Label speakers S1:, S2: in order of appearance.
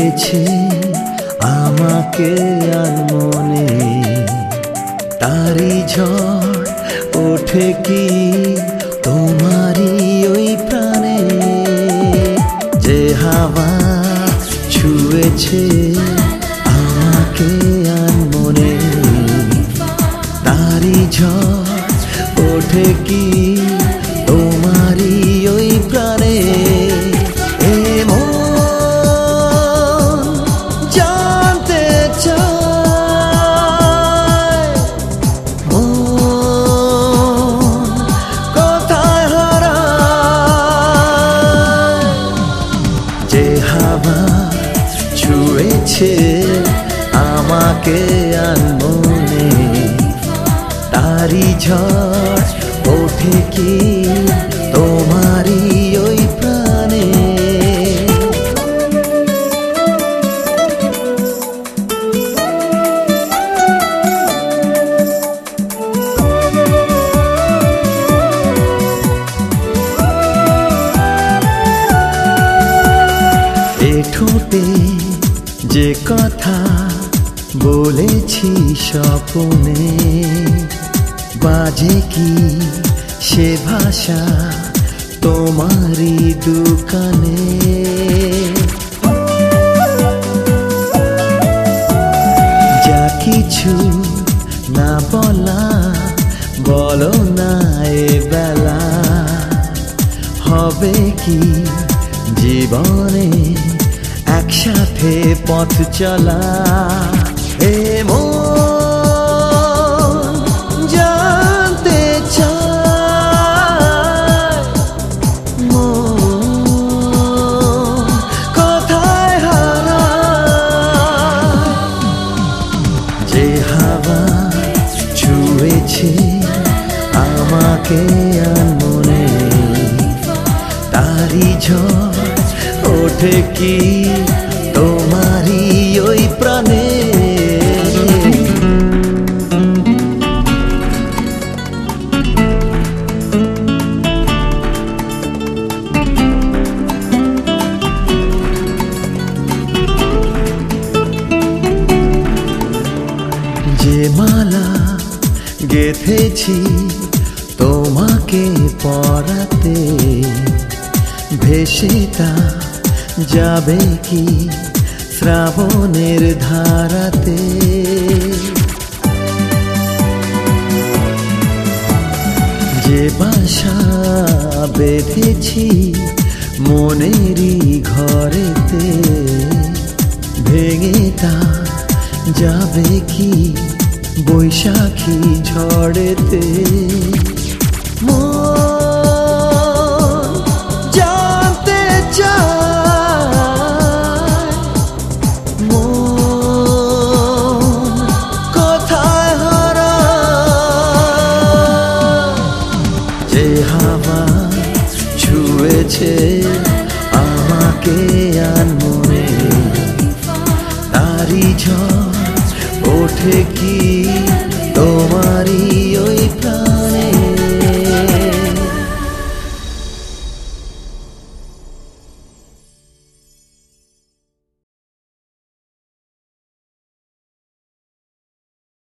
S1: ছুঁয়েছে আমাকে আনমনে, তারি ঝড় ওঠে কি তোমারই ওই প্রাণে, যে হাওয়া ছুঁয়েছে আমাকে আনমনে, তারি ঝড় ওঠে কি তোমারই ওই প্রাণে। ছুঁয়েছে আমাকে আনমনে, তারি ঝড় ওঠে কি তোমারই ওই প্রাণে। এ ঠোঁটে যে কথা বলেছি স্বপ্নে, বাজে কি সে ভাষা তোমারই দোকানে। যা কিছু না বলা বলো না এ বেলা, হবে কি জীবনে একসাথে পথ চলা। এ মন জানতে চায়, মন কোথায় হারায়, যে হাওয়া ছুঁয়েছে আমাকে আনমনে, তারি ঝড় ওঠে কি তোমারই ওই প্রাণে। যে মালা গেঁথেছি তোমাকে পরাতে, ভেসে তা যাবে কি শ্রাবণের ধারাতে। যে বাসা বেঁধেছি মনেরই ঘরেতে, ভেঙে তা যাবে কি বৈশাখী ঝড়েতে। যে হাওয়া ছুঁয়েছে আমাকে আনমনে, তারি ঝড় ওঠে কি তোমারই ওই প্রাণে।